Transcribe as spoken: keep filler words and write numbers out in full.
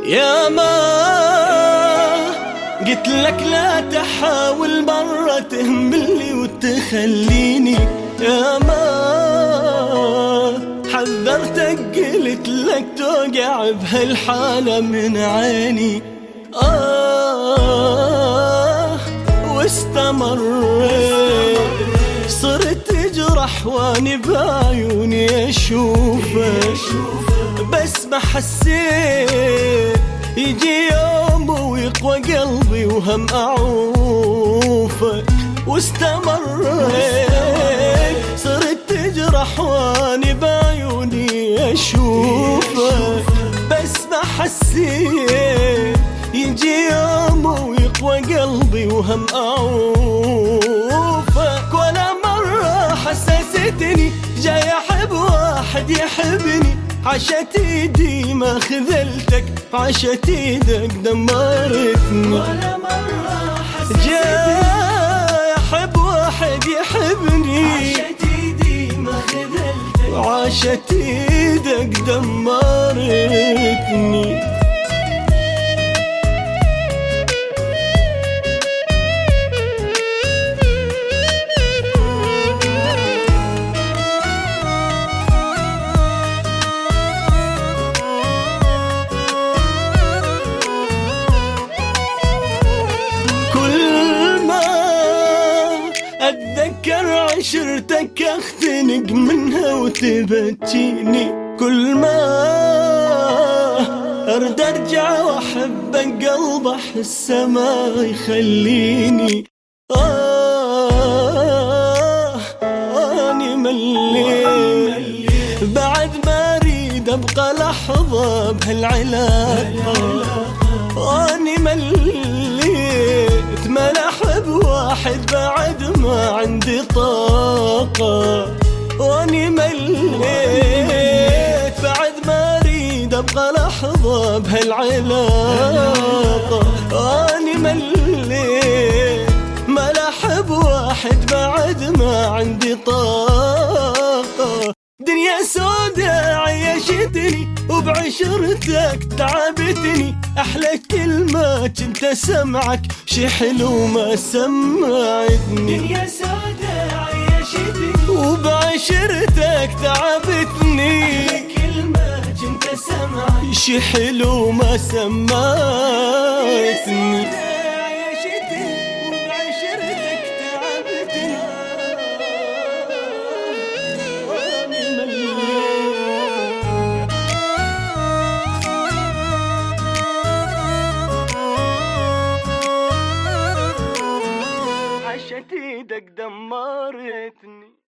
يا ما قلت لك لا تحاول مرة تهملني وتخليني، يا ما حذرتك قلت لك توقع بهالحالة من عيني. آه واستمريت صرت تجرح واني بعيوني اشوفك، بس ما حسيت يجي يوم ويقوى قلبي وهم اعوفك. واستمريت صرت تجرح واني بعيوني اشوفك، بس ما حسيت يجي يوم ويقوى قلبي وهم اعوفك. ولا مرة حسستني جاي احب واحد يحبني، عشت ايدي ما خذلتك، عشت ايدك دمرتني. ولا مرة حسستني جاي احب واحد يحبني، عشت ايدي ما خذلتك، وعشت ايدك دمرتني. أتذكر عشرتك أختنق منها وتبكيني، كل ما أرد أرجع وأحبك قلب أحس ما يخليني. آه أني مليت بعد ما أريد أبقى لحظة بهالعلاقة، أني مليت ما أحب واحد بعد ما عندي طاقة، واني مليت بعد ما اريد ابقى لحظة بهالعلاقة. واني مليت ما احب واحد بعد ما عندي طاقة. دنيا سودا عيشتني وبعشرتك تعبتني، أحلى كلمة كنت أسمعك شي حلو ما سمعتني. دنيا سودا عيشتني وبعشرتك تعبتني، أحلى كلمة كنت أسمعك شي حلو ما سمعتني. عشت ايدك دمرتني.